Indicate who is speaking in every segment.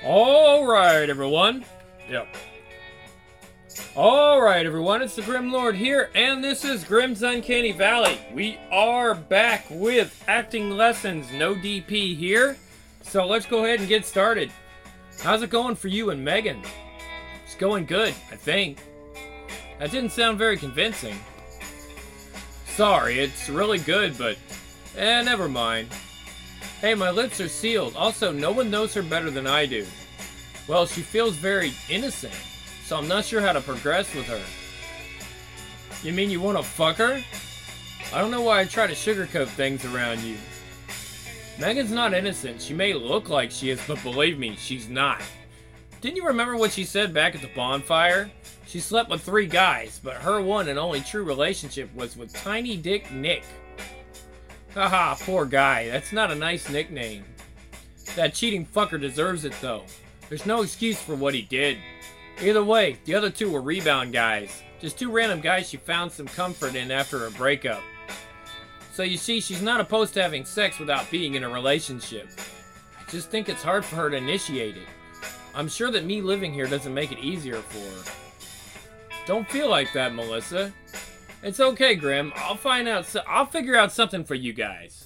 Speaker 1: Alright, everyone. Yep. Alright, everyone. It's the Grim Lord here, and this is Grim's Uncanny Valley. We are back with acting lessons. No DP here. So let's go ahead and get started. How's it going for you and Megan? It's going good, I think. That didn't sound very convincing. Sorry, it's really good, but... never mind. Hey, my lips are sealed. Also, no one knows her better than I do. Well, she feels very innocent, so I'm not sure how to progress with her. You mean you want to fuck her? I don't know why I try to sugarcoat things around you. Megan's not innocent. She may look like she is, but believe me, she's not. Didn't you remember what she said back at the bonfire? She slept with 3 guys, but her one and only true relationship was with Tiny Dick Nick. Haha, poor guy. That's not a nice nickname. That cheating fucker deserves it, though. There's no excuse for what he did. Either way, the other 2 were rebound guys. Just 2 random guys she found some comfort in after a breakup. So you see, she's not opposed to having sex without being in a relationship. I just think it's hard for her to initiate it. I'm sure that me living here doesn't make it easier for her. Don't feel like that, Melissa. It's okay, Grim. I'll figure out something for you guys.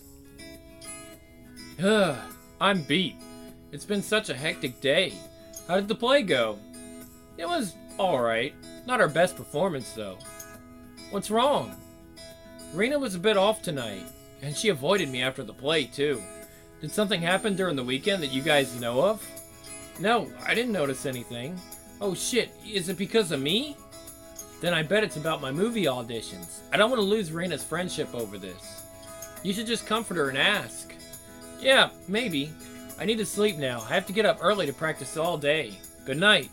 Speaker 1: I'm beat. It's been such a hectic day. How did the play go? It was alright. Not our best performance, though. What's wrong? Rena was a bit off tonight, and she avoided me after the play, too. Did something happen during the weekend that you guys know of? No, I didn't notice anything. Oh shit, is it because of me? Then I bet it's about my movie auditions. I don't want to lose Rena's friendship over this. You should just comfort her and ask. Yeah, maybe. I need to sleep now. I have to get up early to practice all day. Good night.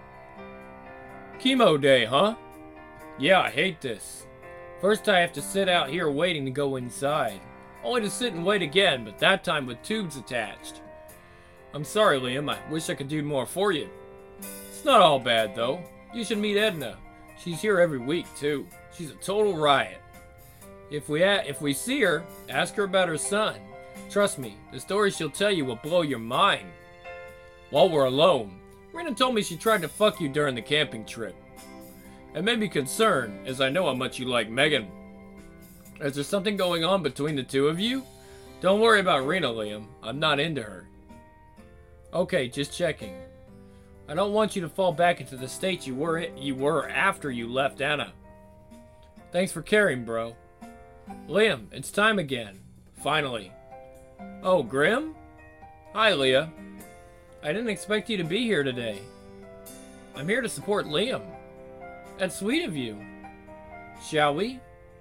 Speaker 1: Chemo day, huh? Yeah, I hate this. First I have to sit out here waiting to go inside. Only to sit and wait again, but that time with tubes attached. I'm sorry, Liam. I wish I could do more for you. It's not all bad, though. You should meet Edna. She's here every week, too. She's a total riot. If we see her, ask her about her son. Trust me, the story she'll tell you will blow your mind. While we're alone, Rena told me she tried to fuck you during the camping trip. It made me concerned, as I know how much you like Megan. Is there something going on between the 2 of you? Don't worry about Rena, Liam. I'm not into her. Okay, just checking. I don't want you to fall back into the state you were after you left Anna. Thanks for caring, bro. Liam, it's time again. Finally. Oh, Grim? Hi, Leah. I didn't expect you to be here today. I'm here to support Liam. That's sweet of you. Shall we?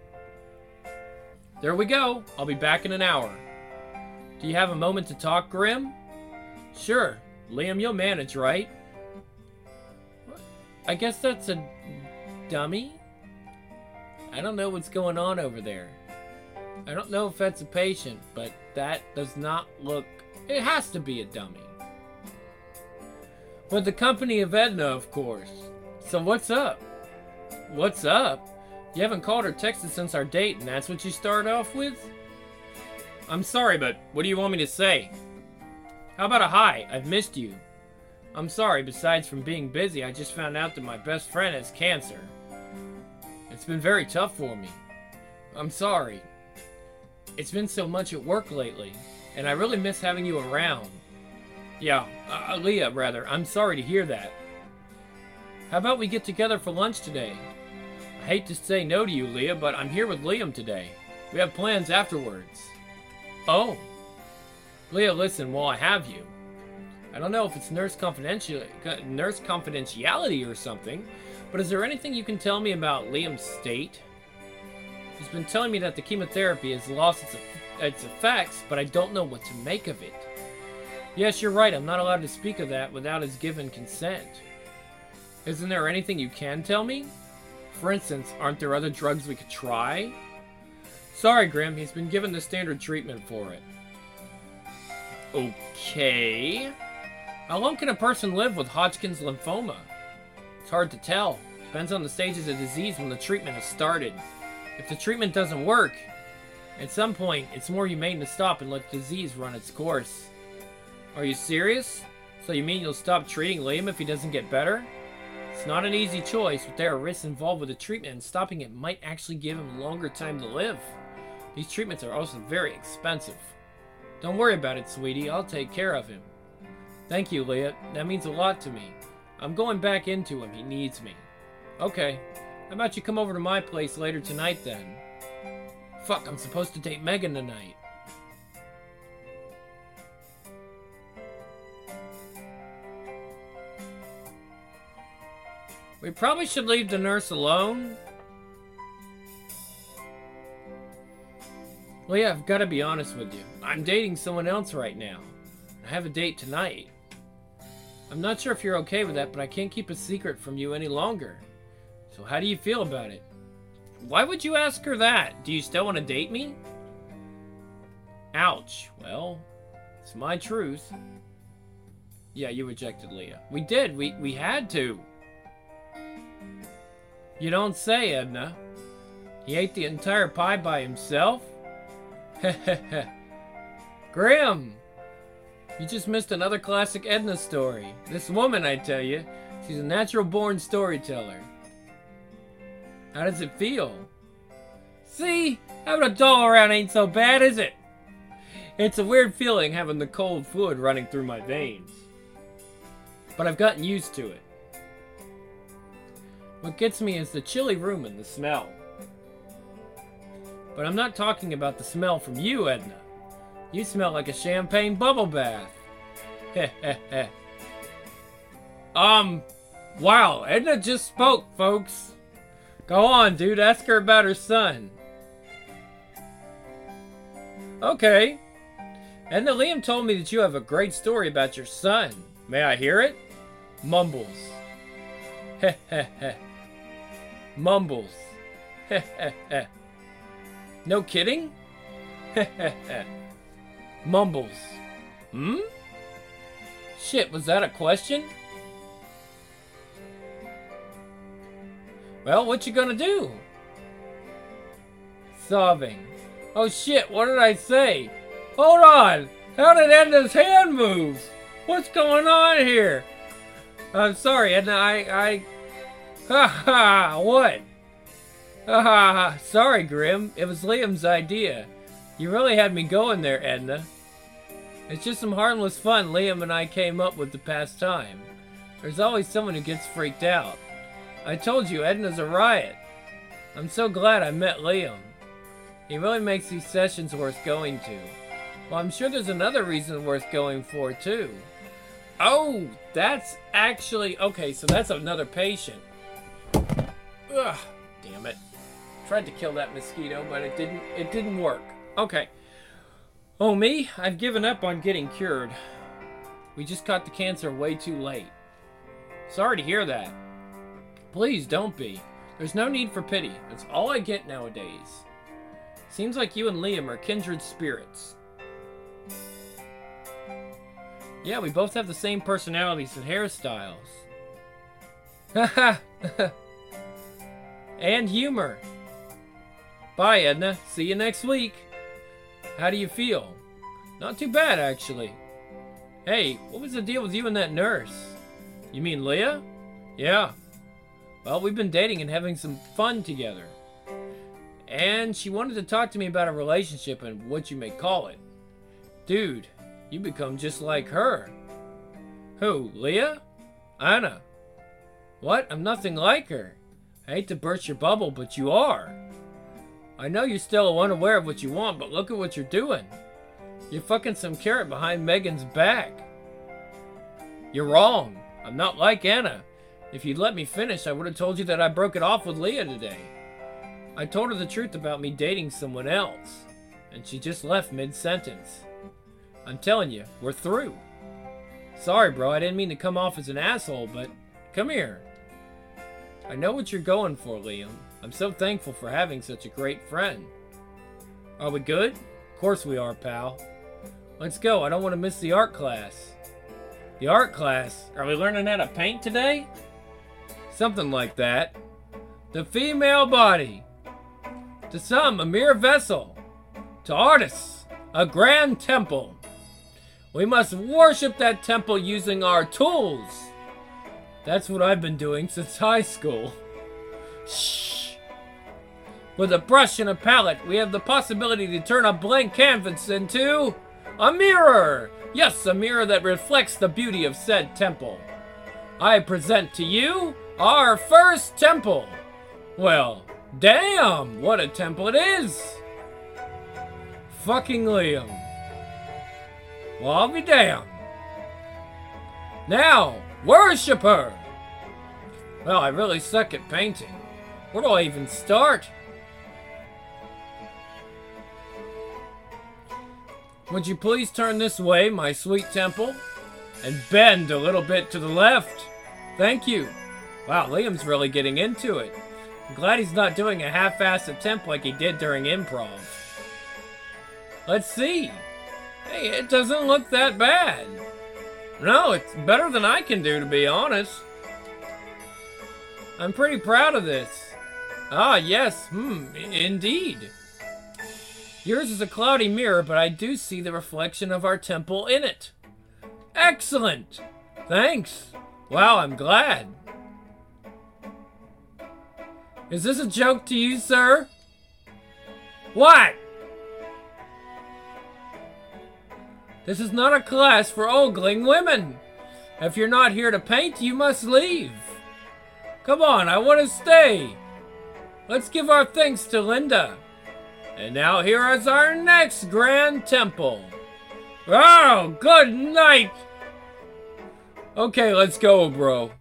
Speaker 1: There we go. I'll be back in an hour. Do you have a moment to talk, Grim? Sure. Liam, you'll manage, right? I guess that's a dummy? I don't know what's going on over there. I don't know if that's a patient, but that does not look... It has to be a dummy. With the company of Edna, of course. So what's up? What's up? You haven't called or texted since our date, and that's what you start off with? I'm sorry, but what do you want me to say? How about a hi? I've missed you. I'm sorry, besides from being busy, I just found out that my best friend has cancer. It's been very tough for me. I'm sorry. It's been so much at work lately, and I really miss having you around. Yeah, Leah, rather. I'm sorry to hear that. How about we get together for lunch today? I hate to say no to you, Leah, but I'm here with Liam today. We have plans afterwards. Oh. Leah, listen, while I have you. I don't know if it's nurse confidentiality or something, but is there anything you can tell me about Liam's state? He's been telling me that the chemotherapy has lost its effects, but I don't know what to make of it. Yes, you're right, I'm not allowed to speak of that without his given consent. Isn't there anything you can tell me? For instance, aren't there other drugs we could try? Sorry, Grim, he's been given the standard treatment for it. Okay. How long can a person live with Hodgkin's lymphoma? It's hard to tell. Depends on the stages of disease when the treatment has started. If the treatment doesn't work, at some point, it's more humane to stop and let the disease run its course. Are you serious? So you mean you'll stop treating Liam if he doesn't get better? It's not an easy choice, but there are risks involved with the treatment, and stopping it might actually give him longer time to live. These treatments are also very expensive. Don't worry about it, sweetie. I'll take care of him. Thank you, Leah. That means a lot to me. I'm going back into him. He needs me. Okay. How about you come over to my place later tonight, then? Fuck, I'm supposed to date Megan tonight. We probably should leave the nurse alone. Well, yeah, I've got to be honest with you. I'm dating someone else right now. I have a date tonight. I'm not sure if you're okay with that, but I can't keep a secret from you any longer. So how do you feel about it? Why would you ask her that? Do you still want to date me? Ouch. Well, it's my truth. Yeah, you rejected Leah. We did. We had to. You don't say, Edna. He ate the entire pie by himself? Heh. Grim! You just missed another classic Edna story. This woman, I tell you, she's a natural-born storyteller. How does it feel? See? Having a doll around ain't so bad, is it? It's a weird feeling having the cold fluid running through my veins. But I've gotten used to it. What gets me is the chilly room and the smell. But I'm not talking about the smell from you, Edna. You smell like a champagne bubble bath. Heh. Wow, Edna just spoke, folks. Go on, dude, ask her about her son. Okay. Edna, Liam told me that you have a great story about your son. May I hear it? Mumbles. Heh. Mumbles. Heh. No kidding? Heh. Mumbles. Shit, was that a question? Well, what you gonna do? Sobbing. Oh shit, what did I say? Hold on! How did Edna's hand move? What's going on here? I'm sorry, Edna, what? Sorry, Grim. It was Liam's idea. You really had me going there, Edna. It's just some harmless fun Liam and I came up with to pass time. There's always someone who gets freaked out. I told you, Edna's a riot. I'm so glad I met Liam. He really makes these sessions worth going to. Well, I'm sure there's another reason worth going for, too. Oh, that's actually... Okay, so that's another patient. Ugh, damn it. Tried to kill that mosquito, but it didn't work. Okay. Oh, me? I've given up on getting cured. We just caught the cancer way too late. Sorry to hear that. Please don't be. There's no need for pity. That's all I get nowadays. Seems like you and Liam are kindred spirits. Yeah, we both have the same personalities and hairstyles. Haha. And humor. Bye, Edna. See you next week. How do you feel? Not too bad, actually. Hey, what was the deal with you and that nurse? You mean Leah? Yeah. Well, we've been dating and having some fun together. And she wanted to talk to me about a relationship and what you may call it. Dude, you become just like her. Who, Leah? Anna. What? I'm nothing like her. I hate to burst your bubble, but you are. I know you're still unaware of what you want, but look at what you're doing. You're fucking some carrot behind Megan's back. You're wrong. I'm not like Anna. If you'd let me finish, I would have told you that I broke it off with Leah today. I told her the truth about me dating someone else, and she just left mid-sentence. I'm telling you, we're through. Sorry, bro, I didn't mean to come off as an asshole, but come here. I know what you're going for, Liam. I'm so thankful for having such a great friend. Are we good? Of course we are, pal. Let's go, I don't want to miss the art class. The art class? Are we learning how to paint today? Something like that. The female body. To some, a mere vessel. To artists, a grand temple. We must worship that temple using our tools. That's what I've been doing since high school. Shh. With a brush and a palette, we have the possibility to turn a blank canvas into a mirror. Yes, a mirror that reflects the beauty of said temple. I present to you our first temple. Well, damn, what a temple it is. Fucking Liam. Well, I'll be damned. Now, worship her. Well, I really suck at painting. Where do I even start? Would you please turn this way, my sweet temple? And bend a little bit to the left. Thank you. Wow, Liam's really getting into it. I'm glad he's not doing a half-assed attempt like he did during improv. Let's see. Hey, it doesn't look that bad. No, it's better than I can do, to be honest. I'm pretty proud of this. Ah, yes, indeed. Yours is a cloudy mirror, but I do see the reflection of our temple in it. Excellent! Thanks. Wow, I'm glad. Is this a joke to you, sir? What? This is not a class for ogling women. If you're not here to paint, you must leave. Come on, I want to stay. Let's give our thanks to Linda. And now here is our next grand temple. Oh, good night. Okay, let's go, bro.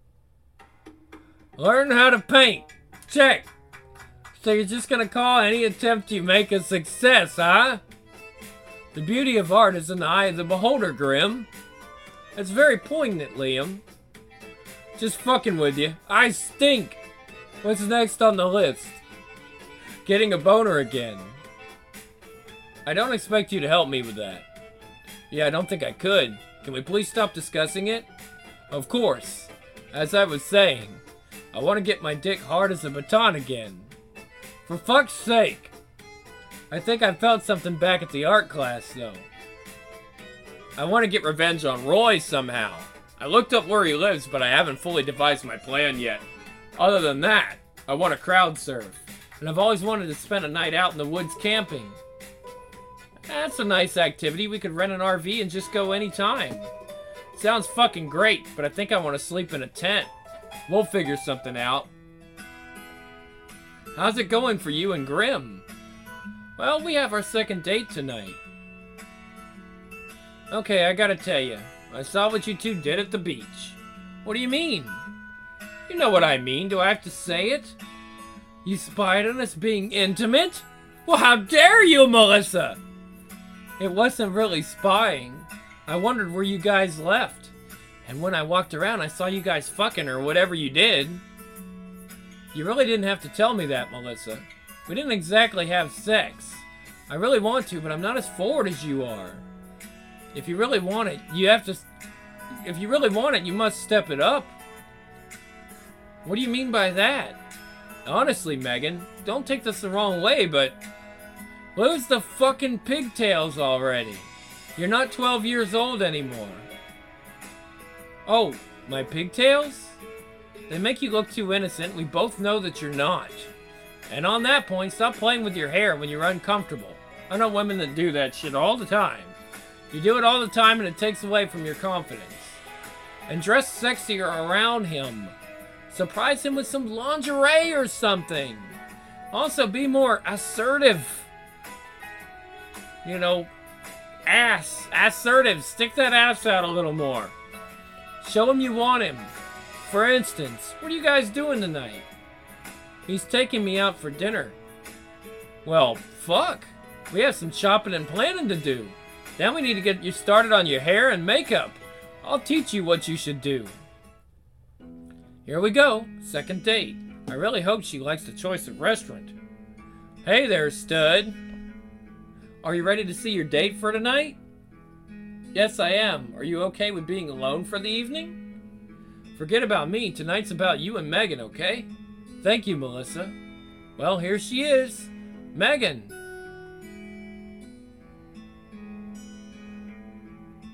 Speaker 1: Learn how to paint. Check. So you're just gonna call any attempt you make a success, huh? The beauty of art is in the eye of the beholder, Grim. That's very poignant, Liam. Just fucking with you. I stink. What's next on the list? Getting a boner again. I don't expect you to help me with that. Yeah, I don't think I could. Can we please stop discussing it? Of course. As I was saying, I want to get my dick hard as a baton again. For fuck's sake. I think I felt something back at the art class, though. I want to get revenge on Roy somehow. I looked up where he lives, but I haven't fully devised my plan yet. Other than that, I want to crowd surf. And I've always wanted to spend a night out in the woods camping. That's a nice activity. We could rent an RV and just go anytime. Sounds fucking great, but I think I want to sleep in a tent. We'll figure something out. How's it going for you and Grim? Well, we have our second date tonight. Okay, I gotta tell you. I saw what you two did at the beach. What do you mean? You know what I mean. Do I have to say it? You spied on us being intimate? Well, how dare you, Melissa? It wasn't really spying. I wondered where you guys left. And when I walked around, I saw you guys fucking or whatever you did. You really didn't have to tell me that, Melissa. We didn't exactly have sex. I really want to, but I'm not as forward as you are. If you really want it, you must step it up. What do you mean by that? Honestly, Megan, don't take this the wrong way, but lose the fucking pigtails already. You're not 12 years old anymore. Oh, my pigtails? They make you look too innocent. We both know that you're not. And on that point, stop playing with your hair when you're uncomfortable. I know women that do that shit all the time. You do it all the time and it takes away from your confidence. And dress sexier around him. Surprise him with some lingerie or something. Also, be more assertive. You know, assertive. Stick that ass out a little more. Show him you want him. For instance, what are you guys doing tonight? He's taking me out for dinner. Well, fuck. We have some shopping and planning to do. Then we need to get you started on your hair and makeup. I'll teach you what you should do. Here we go. Second date. I really hope she likes the choice of restaurant. Hey there, stud. Are you ready to see your date for tonight? Yes, I am. Are you okay with being alone for the evening? Forget about me. Tonight's about you and Megan, okay? Thank you, Melissa. Well, here she is. Megan.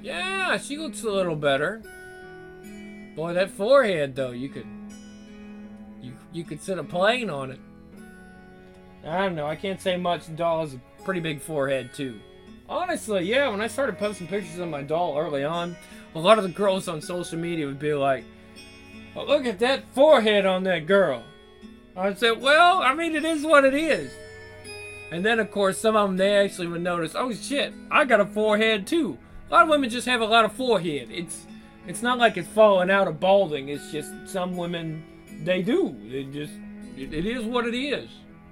Speaker 1: Yeah, she looks a little better. Boy, that forehead though, you could sit a plane on it. I don't know, I can't say much. The doll has a pretty big forehead too. Honestly, yeah, when I started posting pictures of my doll early on, a lot of the girls on social media would be like, oh, look at that forehead on that girl. I'd say, well, I mean, it is what it is. And then, of course, some of them, they actually would notice, oh shit, I got a forehead too. A lot of women just have a lot of forehead. It's not like it's falling out of balding. It's just some women, they do. It is what it is.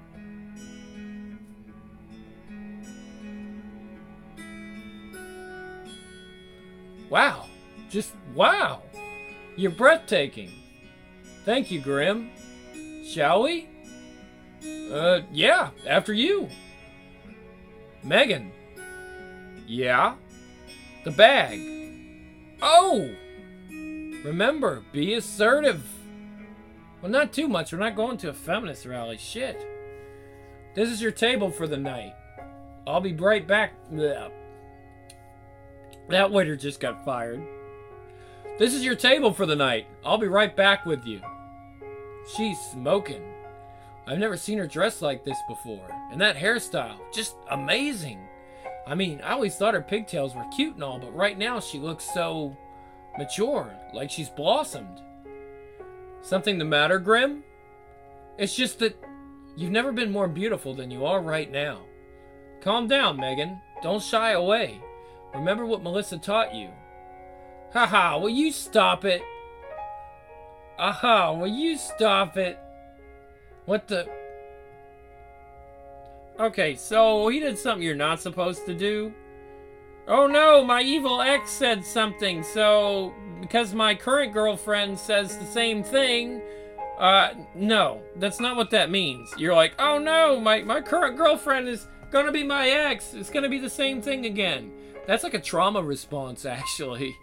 Speaker 1: Wow. Just wow. You're breathtaking. Thank you, Grim. Shall we? Yeah, after you. Megan. Yeah? The bag. Oh! Remember, be assertive. Well, not too much. We're not going to a feminist rally. Shit. This is your table for the night. I'll be right back. Blech. That waiter just got fired. This is your table for the night. I'll be right back with you. She's smoking. I've never seen her dressed like this before. And that hairstyle, just amazing. I mean, I always thought her pigtails were cute and all, but right now she looks so mature, like she's blossomed. Something the matter, Grim? It's just that you've never been more beautiful than you are right now. Calm down, Megan. Don't shy away. Remember what Melissa taught you. Haha, will you stop it? Aha, will you stop it? What the... Okay, so he did something you're not supposed to do. Oh no, my evil ex said something, so... Because my current girlfriend says the same thing... no, that's not what that means. You're like, oh no, my current girlfriend is gonna be my ex. It's gonna be the same thing again. That's like a trauma response, actually.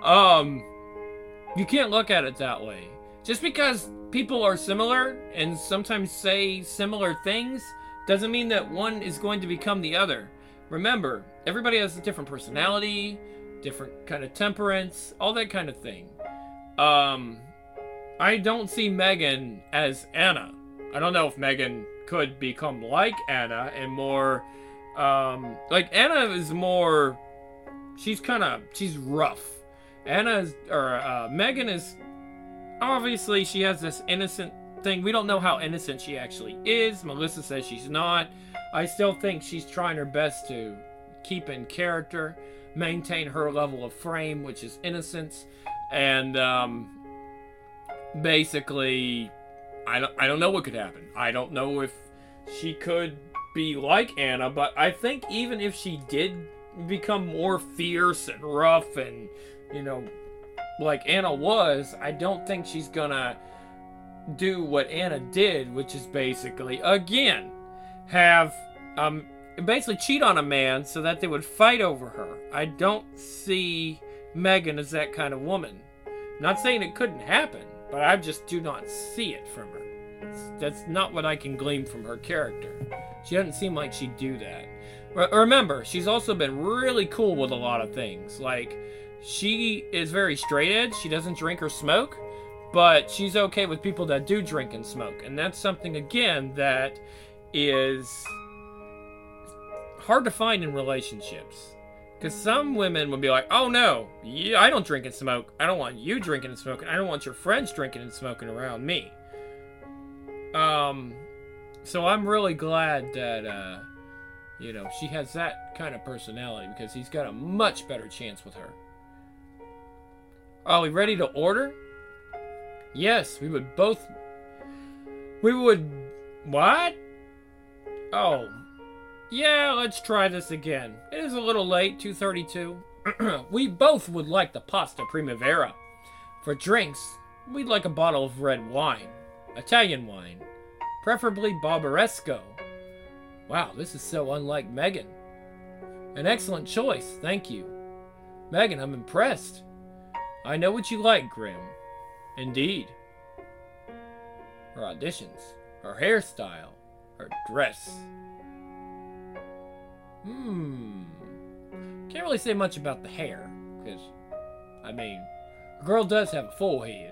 Speaker 1: You can't look at it that way. Just because people are similar and sometimes say similar things doesn't mean that one is going to become the other. Remember, everybody has a different personality, different kind of temperance, all that kind of thing. I don't see Megan as Anna. I don't know if Megan could become like Anna and more, like Anna is more, she's rough. Megan is, obviously she has this innocent thing. We don't know how innocent she actually is. Melissa says she's not. I still think she's trying her best to keep in character, maintain her level of frame, which is innocence. And basically, I don't know what could happen. I don't know if she could be like Anna, but I think even if she did become more fierce and rough and, you know, like Anna was, I don't think she's gonna do what Anna did, which is basically, again, have, basically cheat on a man so that they would fight over her. I don't see Megan as that kind of woman. Not saying it couldn't happen, but I just do not see it from her. That's not what I can glean from her character. She doesn't seem like she'd do that. Remember, she's also been really cool with a lot of things. Like, she is very straight edge. She doesn't drink or smoke, but she's okay with people that do drink and smoke. And that's something, again, that is hard to find in relationships. Because some women would be like, oh no, yeah, I don't drink and smoke. I don't want you drinking and smoking. I don't want your friends drinking and smoking around me. So I'm really glad that, you know, she has that kind of personality, because he's got a much better chance with her. Are we ready to order? Yes, we would... What? Oh. Yeah, let's try this again. It is a little late, 2:32. We both would like the pasta primavera. For drinks, we'd like a bottle of red wine. Italian wine. Preferably Barbaresco. Wow, this is so unlike Megan. An excellent choice, thank you. Megan, I'm impressed. I know what you like, Grim. Indeed. Her auditions, her hairstyle, her dress. Can't really say much about the hair. Because, I mean, a girl does have a full head.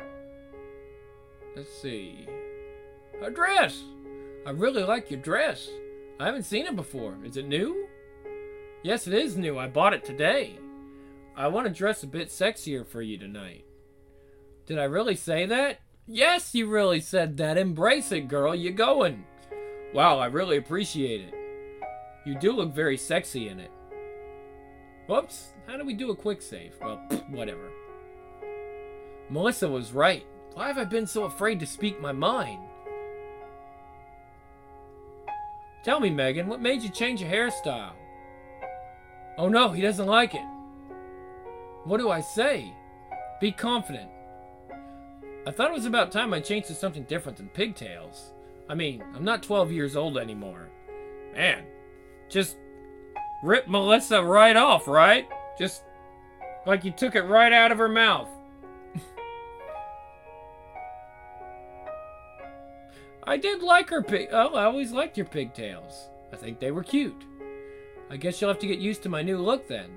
Speaker 1: Let's see. A dress! I really like your dress. I haven't seen it before. Is it new? Yes, it is new. I bought it today. I want to dress a bit sexier for you tonight. Did I really say that? Yes, you really said that. Embrace it, girl. You going. Wow, I really appreciate it. You do look very sexy in it. Whoops. How do we do a quick save? Well, whatever. Melissa was right. Why have I been so afraid to speak my mind? Tell me, Megan, what made you change your hairstyle? Oh no, he doesn't like it. What do I say? Be confident. I thought it was about time I changed to something different than pigtails. I mean, I'm not 12 years old anymore. Man, just rip Melissa right off, right? Just like you took it right out of her mouth. I did like her I always liked your pigtails. I think they were cute. I guess you'll have to get used to my new look then.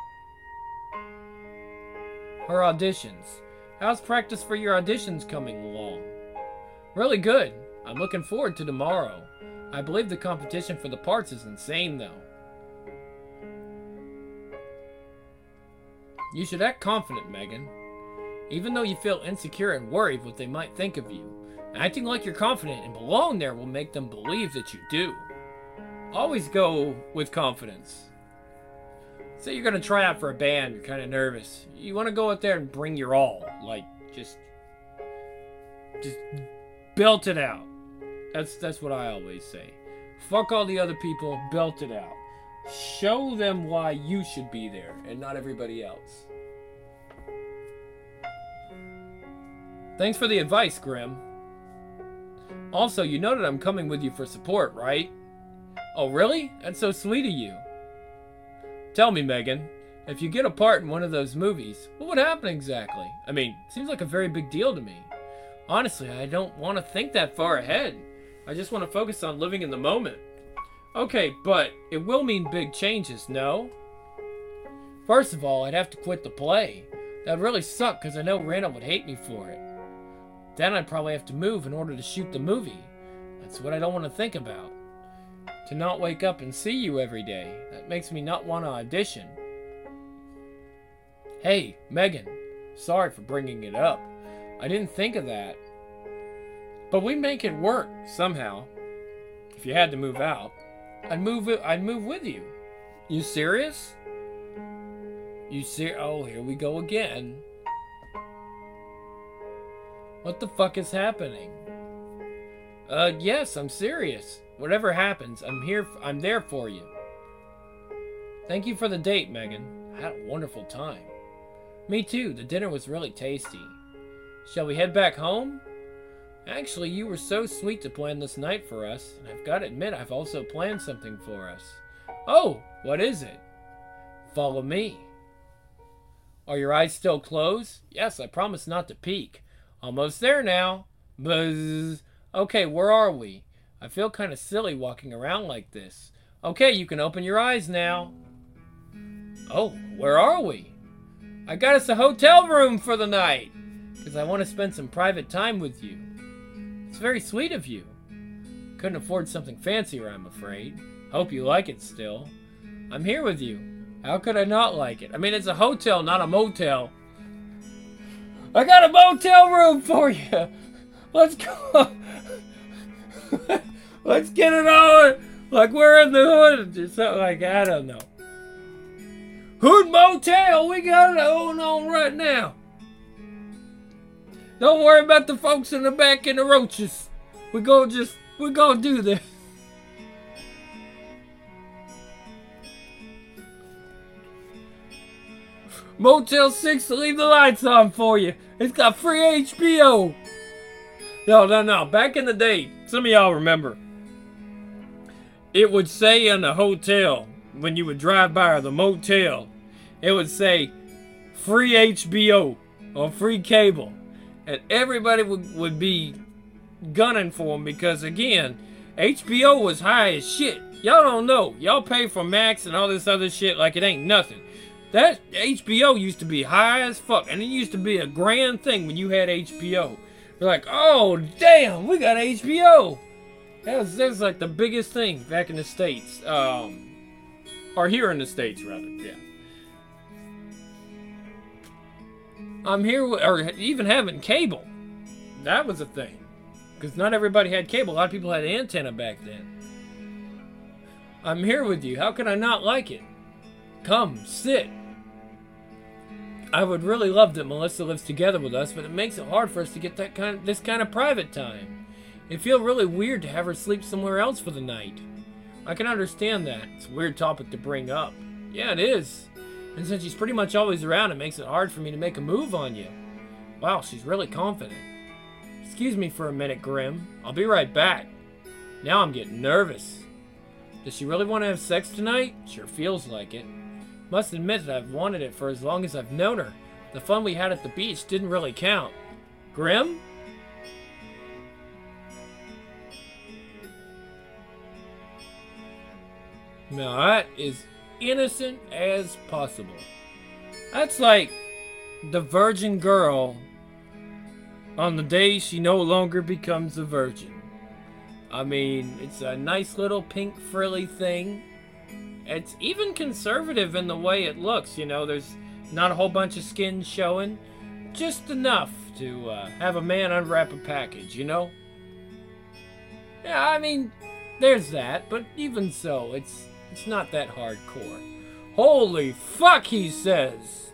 Speaker 1: Her auditions. How's practice for your auditions coming along? Really good. I'm looking forward to tomorrow. I believe the competition for the parts is insane though. You should act confident, Megan. Even though you feel insecure and worried what they might think of you, acting like you're confident and belong there will make them believe that you do. Always go with confidence. Say you're going to try out for a band, you're kind of nervous. You want to go out there and bring your all. Like, just belt it out. That's what I always say. Fuck all the other people, belt it out. Show them why you should be there and not everybody else. Thanks for the advice, Grim. Also, you know that I'm coming with you for support, right? Oh, really? That's so sweet of you. Tell me, Megan, if you get a part in one of those movies, what would happen exactly? I mean, it seems like a very big deal to me. Honestly, I don't want to think that far ahead. I just want to focus on living in the moment. Okay, but it will mean big changes, no? First of all, I'd have to quit the play. That'd really suck because I know Randall would hate me for it. Then I'd probably have to move in order to shoot the movie. That's what I don't want to think about. To not wake up and see you every day, that makes me not want to audition. Hey, Megan, sorry for bringing it up. I didn't think of that. But we make it work, somehow. If you had to move out, I'd move with you. You serious? Oh, here we go again. What the fuck is happening? Yes, I'm serious. Whatever happens, I'm there for you. Thank you for the date, Megan. I had a wonderful time. Me too, the dinner was really tasty. Shall we head back home? Actually, you were so sweet to plan this night for us, and I've got to admit I've also planned something for us. Oh, what is it? Follow me. Are your eyes still closed? Yes, I promise not to peek. Almost there now. Buzz. Okay, where are we? I feel kind of silly walking around like this. Okay, you can open your eyes now. Oh, where are we? I got us a hotel room for the night, because I want to spend some private time with you. It's very sweet of you. Couldn't afford something fancier, I'm afraid. Hope you like it still. I'm here with you. How could I not like it? I mean, it's a hotel, not a motel. I got a motel room for you. Let's go. Let's get it on. Like we're in the hood or something like I don't know. Hood Motel. We got it going on right now. Don't worry about the folks in the back and the roaches. We're gonna do this. Motel 6 to leave the lights on for you. It's got free HBO. No. Back in the day, some of y'all remember, it would say in the hotel, when you would drive by the motel, it would say free HBO or free cable. And everybody would be gunning for them because, again, HBO was high as shit. Y'all don't know. Y'all pay for Max and all this other shit like it ain't nothing. That HBO used to be high as fuck, and it used to be a grand thing when you had HBO. You're like, oh damn, we got HBO. That was like the biggest thing back in the States, or here in the States rather. Yeah. I'm here, or even having cable. That was a thing, because not everybody had cable. A lot of people had antenna back then. I'm here with you. How can I not like it? Come, sit. I would really love that Melissa lives together with us, but it makes it hard for us to get this kind of private time. It'd feel really weird to have her sleep somewhere else for the night. I can understand that. It's a weird topic to bring up. Yeah, it is. And since she's pretty much always around, it makes it hard for me to make a move on you. Wow, she's really confident. Excuse me for a minute, Grim. I'll be right back. Now I'm getting nervous. Does she really want to have sex tonight? Sure feels like it. Must admit that I've wanted it for as long as I've known her. The fun we had at the beach didn't really count. Grim? Now that is innocent as possible. That's like the virgin girl on the day she no longer becomes a virgin. I mean, it's a nice little pink frilly thing. It's even conservative in the way it looks, you know. There's not a whole bunch of skin showing. Just enough to have a man unwrap a package, you know? Yeah, I mean, there's that, but even so, it's not that hardcore. Holy fuck, he says!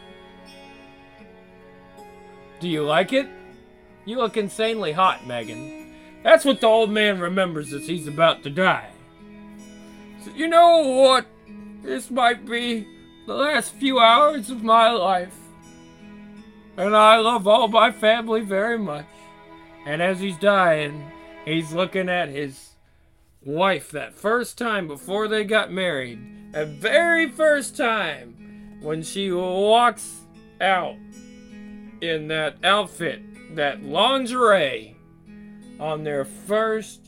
Speaker 1: Do you like it? You look insanely hot, Megan. That's what the old man remembers as he's about to die. So, you know what? This might be the last few hours of my life. And I love all my family very much. And as he's dying, he's looking at his wife that first time before they got married. That very first time when she walks out in that outfit, that lingerie, on their first,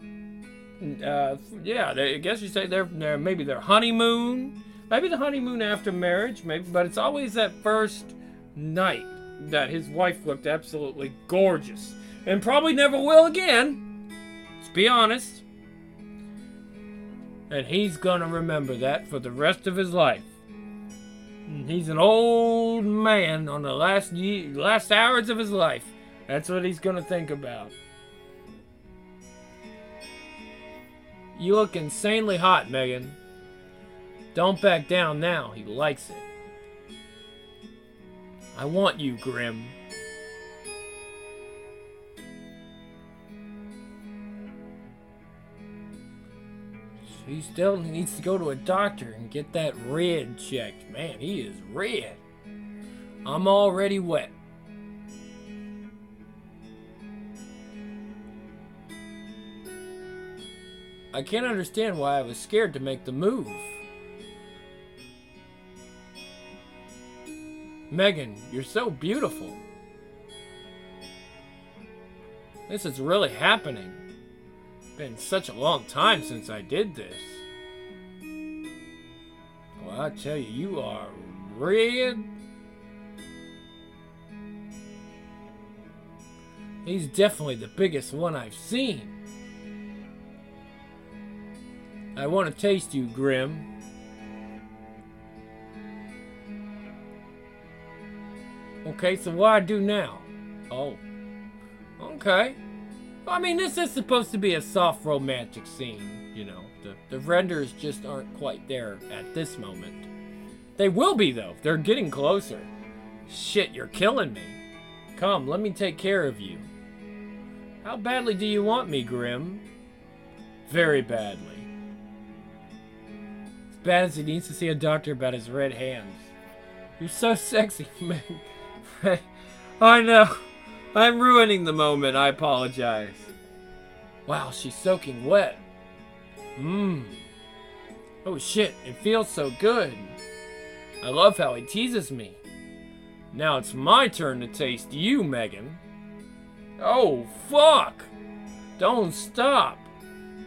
Speaker 1: I guess you say they're maybe their honeymoon, maybe the honeymoon after marriage, maybe, but it's always that first night that his wife looked absolutely gorgeous, and probably never will again. Let's be honest. And he's gonna remember that for the rest of his life. And he's an old man on the last hours of his life. That's what he's gonna think about. You look insanely hot, Megan. Don't back down now. He likes it. I want you, Grim. He still needs to go to a doctor and get that red checked. Man, he is red. I'm already wet. I can't understand why I was scared to make the move. Megan, you're so beautiful. This is really happening. Been such a long time since I did this. Well, I tell you, you are red. He's definitely the biggest one I've seen. I want to taste you, Grim. Okay, so what do I do now? Oh. Okay. I mean, this is supposed to be a soft romantic scene, you know. The renders just aren't quite there at this moment. They will be, though. They're getting closer. Shit, you're killing me. Come, let me take care of you. How badly do you want me, Grim? Very badly. As bad as he needs to see a doctor about his red hands. You're so sexy, man. I know. I'm ruining the moment. I apologize. Wow, she's soaking wet. Oh shit, it feels so good. I love how he teases me. Now it's my turn to taste you, Megan. Oh, fuck! Don't stop.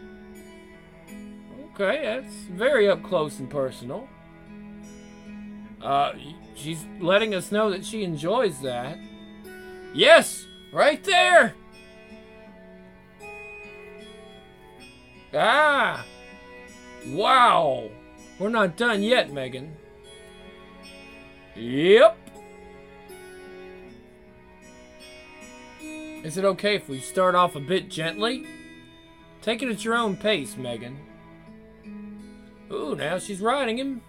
Speaker 1: Okay, that's very up close and personal. She's letting us know that she enjoys that. Yes, right there. Ah, wow. We're not done yet, Megan. Yep. Is it okay if we start off a bit gently? Take it at your own pace, Megan. Ooh, now she's riding him.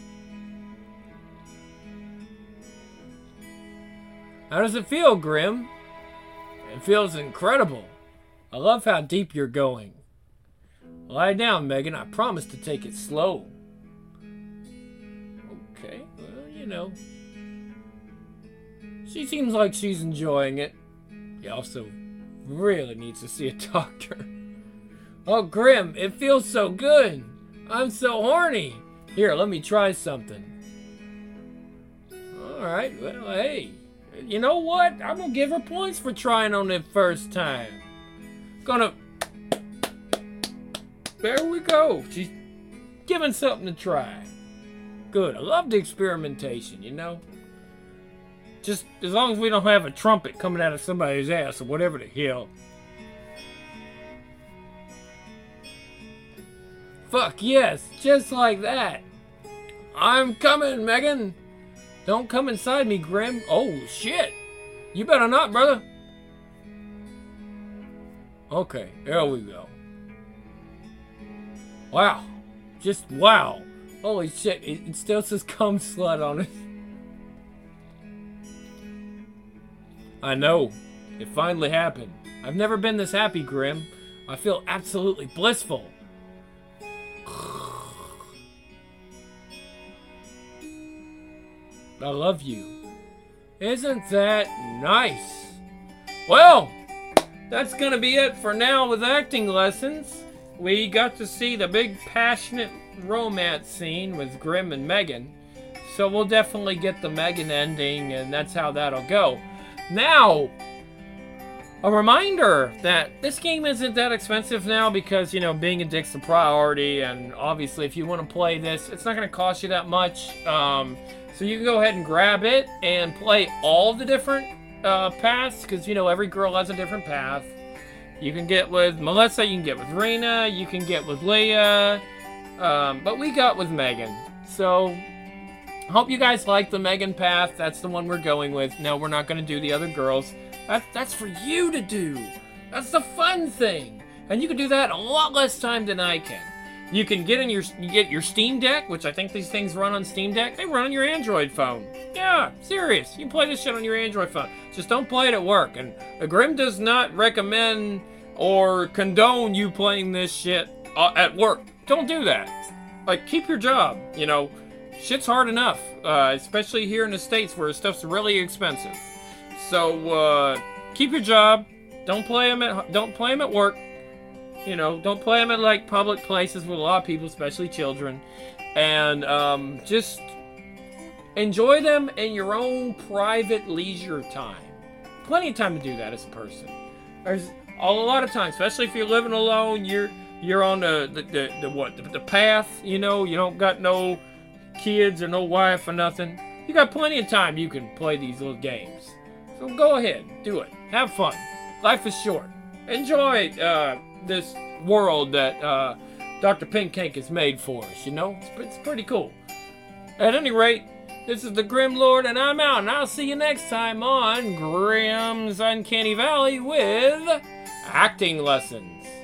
Speaker 1: How does it feel, Grim? It feels incredible. I love how deep you're going. Lie down, Megan. I promise to take it slow. Okay, well, you know. She seems like she's enjoying it. He also really needs to see a doctor. Oh, Grim, it feels so good. I'm so horny. Here, let me try something. Alright, well, hey. You know what? I'm gonna give her points for trying on it first time. There we go. She's giving something to try. Good. I love the experimentation, you know? Just as long as we don't have a trumpet coming out of somebody's ass or whatever the hell. Fuck yes, just like that. I'm coming, Megan. Don't come inside me, Grim. Oh, shit. You better not, brother. Okay, there we go. Wow. Just wow. Holy shit, it still says cum slut on it. I know. It finally happened. I've never been this happy, Grim. I feel absolutely blissful. I love you. Isn't that nice? Well, that's gonna be it for now with acting lessons. We got to see the big passionate romance scene with Grim and Megan. So we'll definitely get the Megan ending, and that's how that'll go. Now, a reminder that this game isn't that expensive now because, you know, being a dick's a priority, and obviously if you want to play this, it's not going to cost you that much. So you can go ahead and grab it and play all the different paths, because, you know, every girl has a different path. You can get with Melissa, you can get with Rena, you can get with Leah, but we got with Megan. So, hope you guys like the Megan path. That's the one we're going with. No, we're not going to do the other girls. That's for you to do. That's the fun thing. And you can do that in a lot less time than I can. You can get your Steam Deck, which I think these things run on Steam Deck. They run on your Android phone. Yeah, serious. You can play this shit on your Android phone. Just don't play it at work. And Grim does not recommend or condone you playing this shit at work. Don't do that. Like, keep your job, you know. Shit's hard enough, especially here in the States where stuff's really expensive. So, keep your job. Don't play them at work. You know, don't play them at, like, public places with a lot of people, especially children. And, just enjoy them in your own private leisure time. Plenty of time to do that as a person. There's a lot of times, especially if you're living alone, you're on the path, you know, you don't got no kids or no wife or nothing. You got plenty of time you can play these little games. So go ahead, do it. Have fun. Life is short. Enjoy this world that Dr. Pinkcake has made for us, you know? It's pretty cool. At any rate, this is the Grim Lord, and I'm out, and I'll see you next time on Grim's Uncanny Valley with Acting Lessons.